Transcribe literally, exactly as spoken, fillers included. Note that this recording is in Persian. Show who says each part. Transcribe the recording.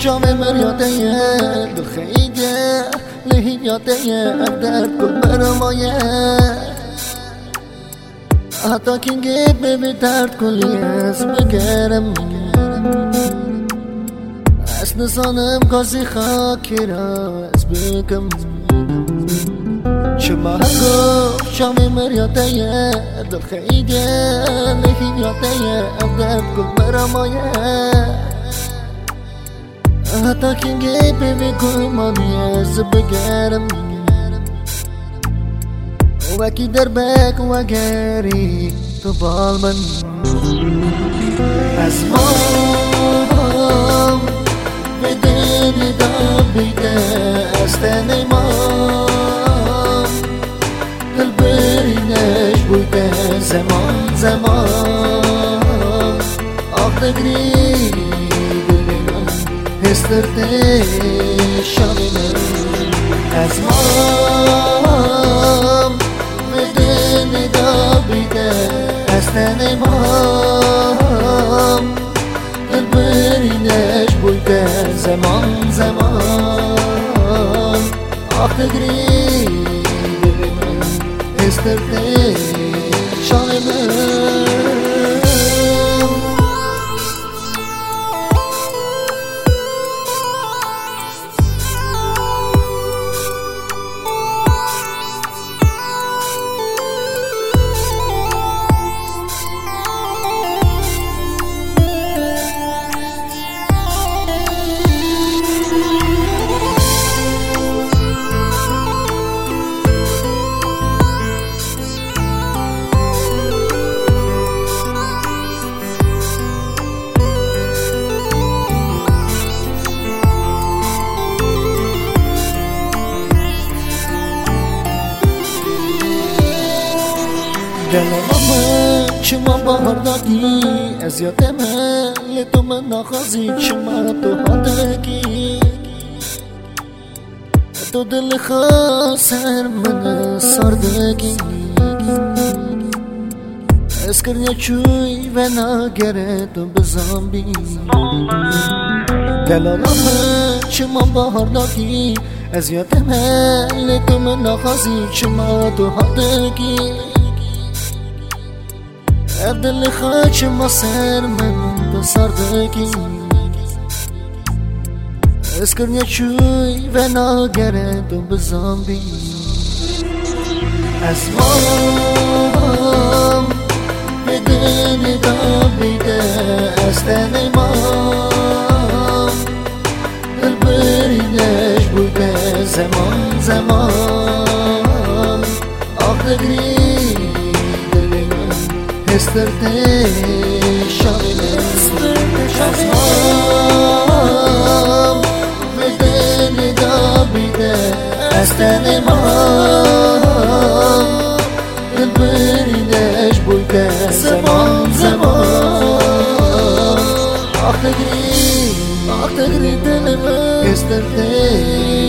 Speaker 1: شام مریاده دل خیده لحیم یاده درد کل برمایه حتی کنگه ببی درد کلی از بگرم از نسانم کسی خاکی را از بگم شما گفت شام مریاده دل خیده لحیم یاده درد کل برمایه حتی کنگه ببی گمانی از بگرم وکی در بک و گری تو بال من از مام بدنی دا بیده از تنی مام دل برینش بوده زمان زمان آخ دگری هسترده شامی من از مام بدنی دا بیده از تنی مام دل برینش بوده زمان زمان آخ دگری دل من هسترده شامی من دلم شما بهار دادی از یادم یه تو من نخوازی شما تو هادگی تو دل خواست هر من سردگی از کرنیا چوی و نگره تو بزنبی دلم شما بهار دادی از یادم یه تو من نخوازی شما تو هادگی دل خاک ما سر من بسردگی از کرنیا چوی و ناگره تو بزنبی از مام بدنی دا بیده از تنی مام دل برینش بوده زمان زمان آخ دگری هسترده شامی من از مام بدنی دا بیده از تنی مام دل برینش بوده زمان زمان آخ دگری آخ دگری دل من هسترده